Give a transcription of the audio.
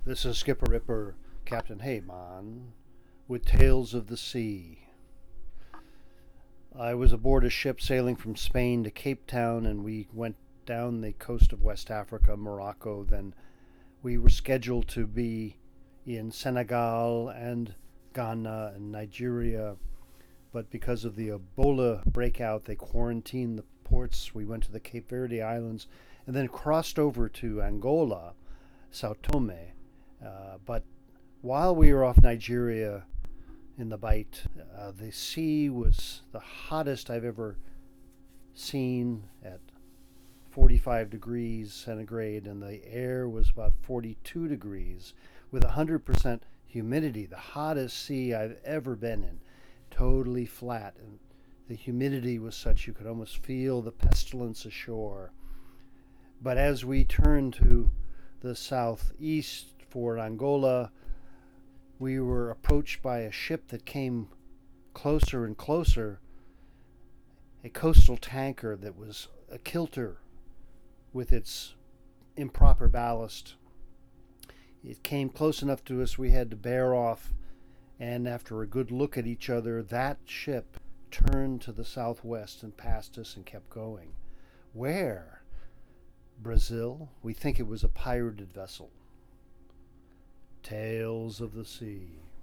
This is Skipper Ripper, Captain Hayman, with Tales of the Sea. I was aboard a ship sailing from Spain to Cape Town, and we went down the coast of West Africa, Morocco. Then we were scheduled to be in Senegal and Ghana and Nigeria, but because of the Ebola breakout, they quarantined the ports. We went to the Cape Verde Islands and then crossed over to Angola, Sao Tome. But while we were off Nigeria in the Bight, the sea was the hottest I've ever seen at 45 degrees centigrade, and the air was about 42 degrees with 100% humidity, the hottest sea I've ever been in, totally flat. And the humidity was such you could almost feel the pestilence ashore. But as we turned to the southeast for Angola, we were approached by a ship that came closer and closer, a coastal tanker that was a kilter with its improper ballast. It came close enough to us we had to bear off, and after a good look at each other, that ship turned to the southwest and passed us and kept going. Where? Brazil? We think it was a pirated vessel. Tales of the Sea.